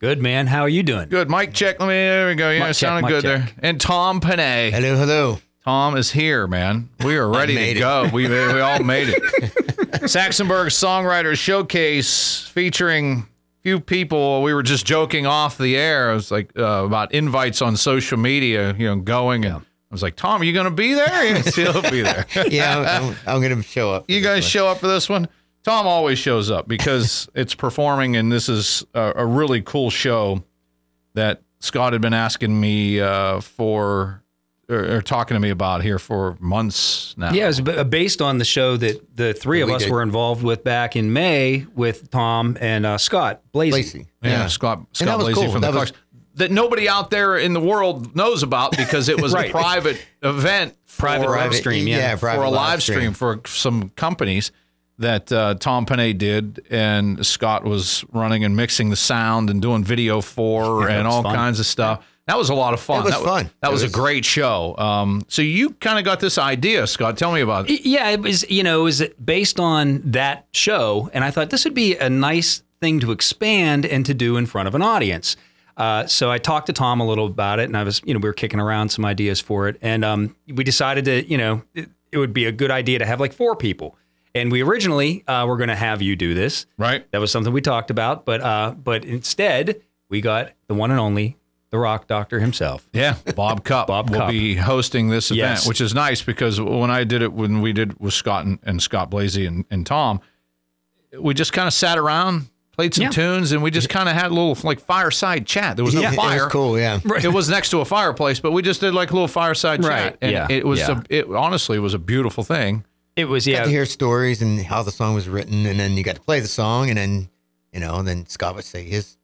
Good, man. How are you doing? Good. Mic check. There we go. Yeah, Mic sounding check, good mic there. check. And Tom Panay. Hello. Tom is here, man. We are ready to go. We all made it. Saxonburg Songwriters Showcase featuring a few people. We were just joking off the air. It was like about invites on social media, going. And I was like, Tom, are you going to be there? Yes, he'll be there. Yeah, I'm going to show up. You guys show up for this one? Tom always shows up because it's performing, and this is a really cool show that Scott had been asking me for, or talking to me about here for months now. Yeah, it was based on the show that the three of us were involved with back in May with Tom and Scott Blasey. Yeah, Scott that was Blasey cool. from the Clarks. That nobody out there in the world knows about because it was Right. a private event. Private live stream, yeah. private for a live stream. stream for some companies that Tom Panay did, and Scott was running and mixing the sound and doing video for and all fun. kinds of stuff. That was a lot of fun. It was fun. That was a great show. So you kind of got this idea, Scott. Tell me about it. Yeah, it was based on that show, and I thought this would be a nice thing to expand and to do in front of an audience. So I talked to Tom a little about it, and I was, we were kicking around some ideas for it, and we decided that, it would be a good idea to have like 4 people. And we originally were going to have you do this. Right. That was something we talked about, but instead we got the one and only, the Rock Doctor himself. Yeah, Bob Cupp will be hosting this event, Yes. which is nice because when we did with Scott and Scott Blasey and Tom, we just kind of sat around, played some tunes, and we just kind of had a little like fireside chat. There was no fire. It was cool, yeah. It was next to a fireplace, but we just did like a little fireside chat. And it was honestly, it was a beautiful thing. It was, Got to hear stories and how the song was written, and then you got to play the song, and then, then Scott would say his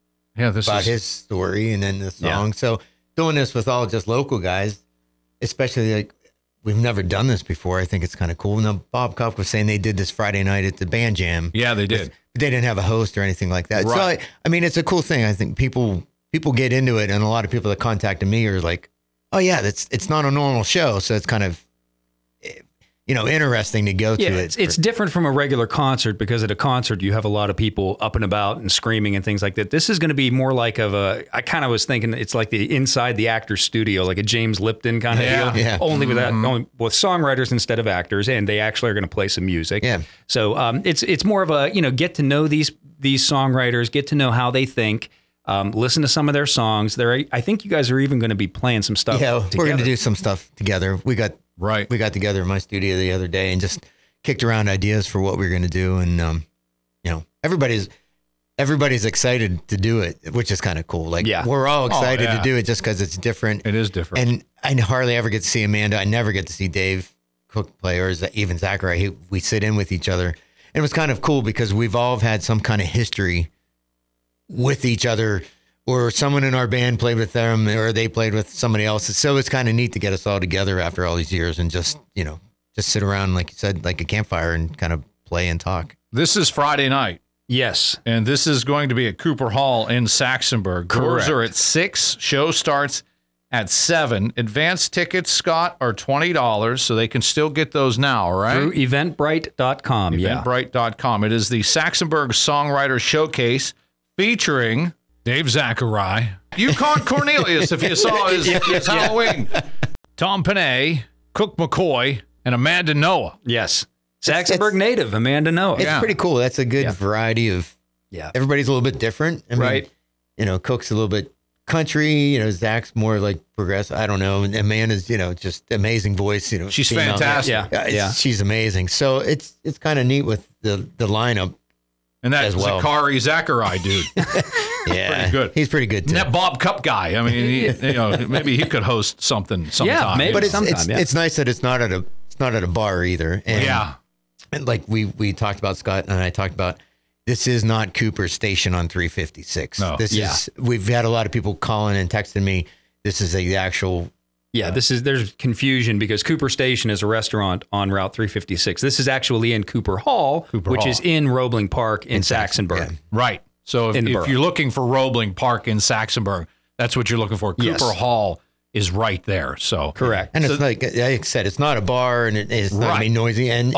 story, and then the song. Yeah. So doing this with all just local guys, especially like we've never done this before, I think it's kind of cool. Now, Bob Cupp was saying they did this Friday night at the band jam. Yeah, they did. They didn't have a host or anything like that. Right. So, I mean, it's a cool thing. I think people get into it, and a lot of people that contacted me are like, oh, yeah, it's not a normal show. So it's kind of, interesting to go to it. It's different from a regular concert because at a concert you have a lot of people up and about and screaming and things like that. This is going to be more like I kind of was thinking it's like the inside the actor's studio, like a James Lipton kind of deal. Yeah. Only with songwriters instead of actors, and they actually are going to play some music. Yeah. So it's more of a get to know these songwriters, get to know how they think. Listen to some of their songs. I think you guys are even going to be playing some stuff. Yeah, together. we're going to do some stuff together. We got Right. together in my studio the other day and just kicked around ideas for what we were going to do, and everybody's excited to do it, which is kind of cool. Like we're all excited to do it just because it's different. It is different. And I hardly ever get to see Amanda. I never get to see Dave Cook play, or even Zachary. We sit in with each other, and it was kind of cool because we've all had some kind of history with each other, or someone in our band played with them, or they played with somebody else. So it's kind of neat to get us all together after all these years and just sit around, like you said, like a campfire and kind of play and talk. This is Friday night. Yes. And this is going to be at Cooper Hall in Saxonburg. Doors Correct. are at 6. Show starts at 7. Advance tickets, Scott, are $20, so they can still get those now, right? Through Eventbrite.com. Eventbrite.com. It is the Saxonburg Songwriter Showcase featuring Dave Zachary, Yukon Cornelius, if you saw his Halloween, Tom Panay, Cook McCoy, and Amanda Noah. Yes. Saxonburg native, Amanda Noah. It's pretty cool. That's a good variety of. Yeah. Everybody's a little bit different. I mean, Right. Cook's a little bit country. Zach's more like progressive. I don't know. And Amanda's, just amazing voice. She's female. fantastic. Yeah. She's amazing. So it's kind of neat with the lineup. And that as well. Zachary Zachary dude. Yeah, pretty good. He's pretty good too. And that Bob Cupp guy. I mean, maybe he could host something sometime. Yeah, maybe. But sometime, it's nice that it's not at a bar either. And, and like we talked about, Scott and I talked about, this is not Cooper's station on 356. No. This is, we've had a lot of people calling and texting me. This is the actual. Yeah, there's confusion because Cooper Station is a restaurant on Route 356. This is actually in Cooper Hall, which is in Roebling Park in Saxonburg. Yeah. Right. So if you're looking for Roebling Park in Saxonburg, that's what you're looking for. Cooper Hall is right there. So Correct. And it's like I said, it's not a bar, and it's not gonna be noisy. And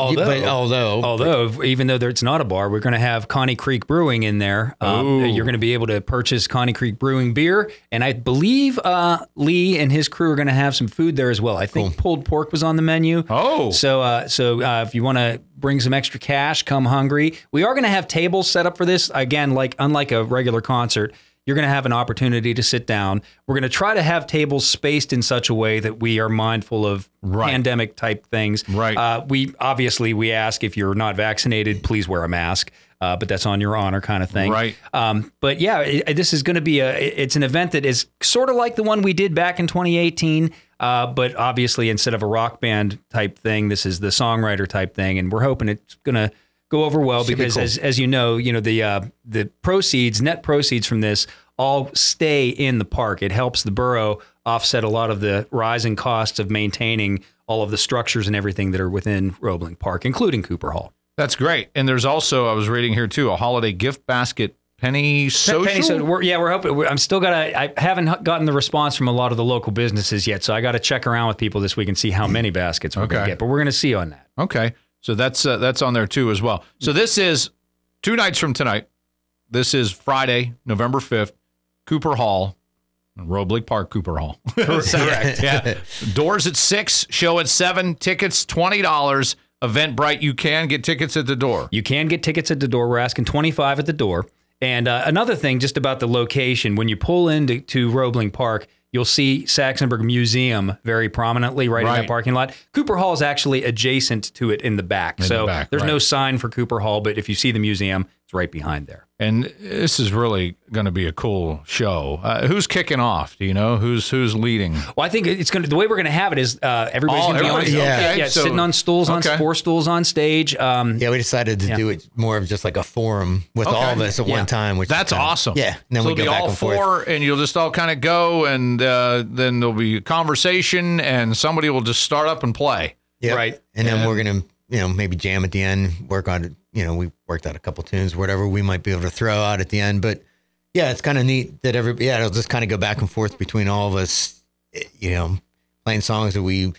although even though it's not a bar, we're going to have Connie Creek Brewing in there. You're going to be able to purchase Connie Creek Brewing beer, and I believe Lee and his crew are going to have some food there as well. I think pulled pork was on the menu. So if you want to bring some extra cash, come hungry. We are going to have tables set up for this. Again, unlike a regular concert, you're going to have an opportunity to sit down. We're going to try to have tables spaced in such a way that we are mindful of pandemic type things. Right. We ask if you're not vaccinated, please wear a mask. But that's on your honor kind of thing. Right. But yeah, this is going to be it's an event that is sort of like the one we did back in 2018. But obviously instead of a rock band type thing, this is the songwriter type thing. And we're hoping it's going to go over well because as you know, the net proceeds from this all stay in the park. It helps the borough offset a lot of the rising costs of maintaining all of the structures and everything that are within Roebling Park, including Cooper Hall. That's great. And there's also, I was reading here too, a holiday gift basket penny social. We're hoping. I haven't gotten the response from a lot of the local businesses yet, so I got to check around with people this week and see how many baskets we're going to get. But we're going to see on that. Okay. So that's on there too as well. So this is 2 nights from tonight. This is Friday, November 5th, Cooper Hall, Roebling Park, Cooper Hall. Correct. Yeah. Doors at 6, show at 7, tickets $20. Eventbrite, you can get tickets at the door. You can get tickets at the door. We're asking $25 at the door. And another thing just about the location, when you pull into Roebling Park, you'll see Saxonburg Museum very prominently right in that parking lot. Cooper Hall is actually adjacent to it in the back. There's no sign for Cooper Hall, but if you see the museum, it's right behind there. And this is really going to be a cool show. Who's kicking off? Do you know who's leading? Well, I think the way we're going to have it is everybody's going to be on sitting on stools, on 4 stools on stage. We decided to do it more of just like a forum with all of us at one time. Which that's awesome. Yeah, and then so we go back all and 4, forth. and you'll just all kind of go, and then there'll be a conversation, and somebody will just start up and play. Yep. Right, and then we're going to maybe jam at the end, work on it. We worked out a couple tunes, whatever we might be able to throw out at the end. But yeah, it's kind of neat that it'll just kind of go back and forth between all of us, playing songs that we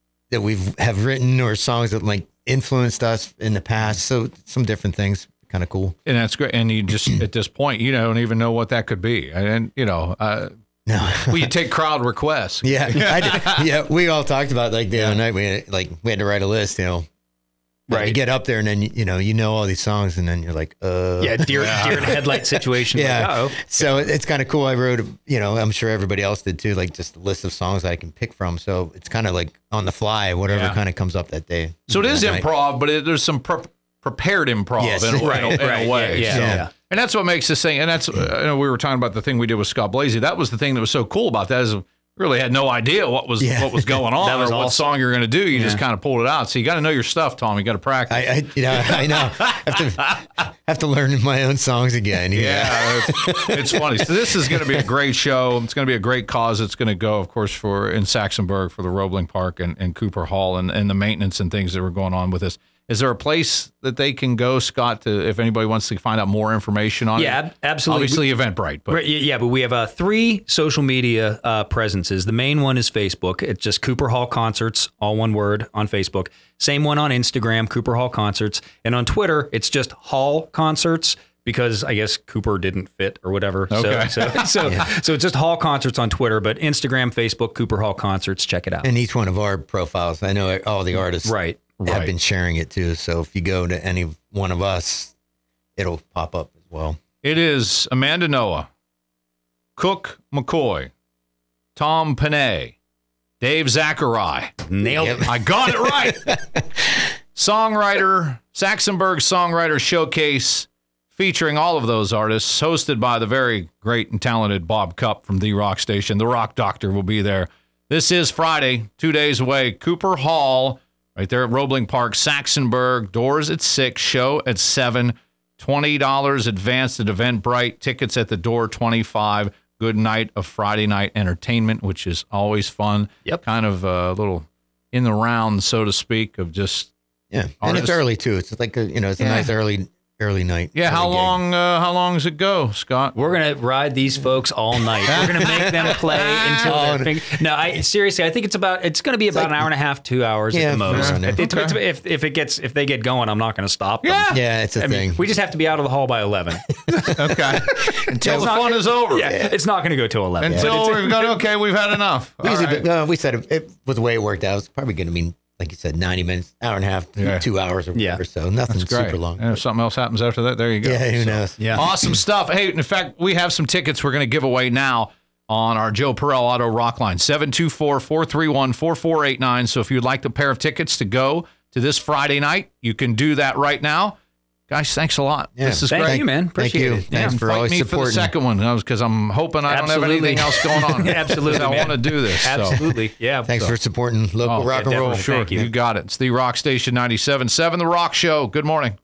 have written or songs that like influenced us in the past. So some different things, kind of cool. And that's great. And you just, at this point, you don't even know what that could be. And, no. Well, you take crowd requests. Yeah. Yeah. We all talked about like the other night, we had to write a list, Right. You get up there and then, you know all these songs and then you're like, deer in headlight situation. Yeah. So it's kind of cool. I wrote, I'm sure everybody else did too, like just a list of songs I can pick from. So it's kind of like on the fly, whatever kind of comes up that day. So it is improv, but there's some prepared improv in a way. Yeah. And that's what makes this thing. And that's, we were talking about the thing we did with Scott Blasey. That was the thing that was so cool about that is really had no idea what was going on or what song you're going to do. You just kind of pulled it out. So you got to know your stuff, Tom. You got to practice. I know. have to learn my own songs again. Yeah, it's funny. So this is going to be a great show. It's going to be a great cause. It's going to go, of course, in Saxonburg for the Roebling Park and Cooper Hall and the maintenance and things that were going on with this. Is there a place that they can go, Scott, if anybody wants to find out more information on it? Yeah, absolutely. Obviously, Eventbrite. But we have 3 social media presences. The main one is Facebook. It's just Cooper Hall Concerts, all one word, on Facebook. Same one on Instagram, Cooper Hall Concerts. And on Twitter, it's just Hall Concerts because I guess Cooper didn't fit or whatever. Okay. So it's just Hall Concerts on Twitter, but Instagram, Facebook, Cooper Hall Concerts. Check it out. And each one of our profiles, I know all the artists. Have been sharing it too. So if you go to any one of us, it'll pop up as well. It is Amanda Noah, Cook McCoy, Tom Panay, Dave Zachary. Nailed it. I got it right. Saxonburg Songwriter Showcase featuring all of those artists, hosted by the very great and talented Bob Cupp from The Rock Station. The Rock Doctor will be there. This is Friday, 2 days away, Cooper Hall. Right there at Roebling Park, Saxonburg. Doors at 6, show at 7. $20 advanced at Eventbrite. Tickets at the door, $25. Good night of Friday night entertainment, which is always fun. Yep. Kind of a little in the round, so to speak, of just artists. And it's early too. It's like it's a nice early early night. Yeah, how long does it go, Scott? We're gonna ride these folks all night. We're gonna make them play until their No, seriously, I think it's going to be about an hour and a half, 2 hours at the most. If they get going, I'm not going to stop them. Yeah, it's a thing. We just have to be out of the hall by 11. Okay. Until the fun is over. Yeah, it's not going to go till 11. Until we've got, okay, we've had enough. We said it with the way it worked out, it's probably going to be, like you said, 90 minutes, hour and a half, 2 hours or whatever. So nothing super long. And if something else happens after that, there you go. Yeah, who knows? Yeah. Awesome stuff. Hey, in fact, we have some tickets we're going to give away now on our Joe Perel Auto Rock line, 724-431-4489. So if you'd like a pair of tickets to go to this Friday night, you can do that right now. Guys, thanks a lot. Yeah, this is great. Thank you, man. Appreciate it. Thanks for always supporting. For the second one, because I'm hoping I don't have anything else going on. Absolutely, I want to do this. Absolutely, yeah. Thanks for supporting local rock and roll. Sure, you got it. It's the Rock Station 97.7, The Rock Show. Good morning.